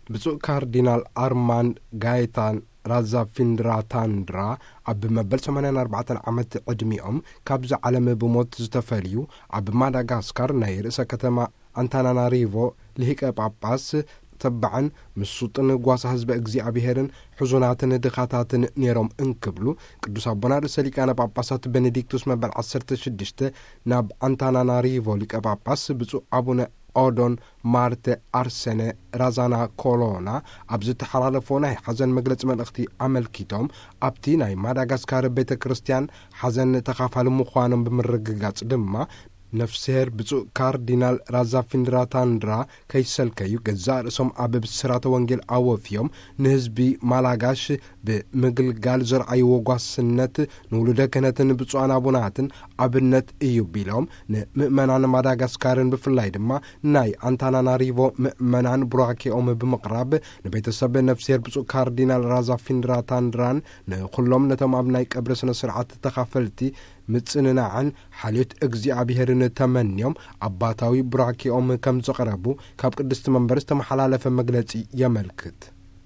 ብፁዕ ካርዲናል አርማንድ ጋይታን ራዛፊንድራታንድራ ኣብ መበል 84 ዓመት ዕድሚኦም ካብዚ ዓለም ብሞት ዝተፈልዩ ኣብ ማዳጋስካር ናይ ርእሰ ከተማ አንታናናሪቮ ልሂቀ ጳጳስ ተባዕን ምሱጥን ጓሳ ህዝበ እግዚአብሔርን ሕዙናትን ድኻታትን ነይሮም እንክብሉ ቅዱስ አቡና ርእሰ ሊቃነ ጳጳሳት ቤኔዲክቱስ መበል 16 ናብ አንታናናሪቮ ሊቀ ጳጳስ ብፁዕ አቡነ ኦዶን ማርተ አርሰነ ራዛና ኮሎና ኣብ ዝተሓላለፎ ናይ ሓዘን መግለፂ መልእኽቲ ኣመልኪቶም ኣብቲ ናይ ማዳጋስካር ቤተ ክርስቲያን ሓዘን ተኻፋሊ ምዃኖም ብምርግጋጽ ድማ ነፍስሄር ብፁዕ ካርዲናል ራዛፊንድራታንድራ ከይሰልከዩ ገዛእ ርእሶም ኣብ ብስራተ ወንጌል ኣወፍዮም ንህዝቢ ማላጋሽ ብምግልጋል ዘርአይዎ ጓስነት ንውሉደ ክህነትን ብፁዓን አቡናትን ኣብነት እዩ ቢሎም ንምእመናን ማዳጋስካርን ብፍላይ ድማ ናይ አንታናናሪቮ ምእመናን ቡራኬኦም ብምቕራብ ንቤተሰብ ነፍስሄር ብፁዕ ካርዲናል ራዛፊንድራታንድራን ንኩሎም ነቶም ኣብ ናይ ቀብሪ ስነ ስርዓት ተኻፈልቲ ምጽንናዕን ሓልዮት እግዚአብሔርን ተመንዮም አባታዊ ቡራኬኦም ከም ዘቕረቡ ካብ ቅድስቲ መንበር ዝተመሓላለፈ መግለጺ የመልክት።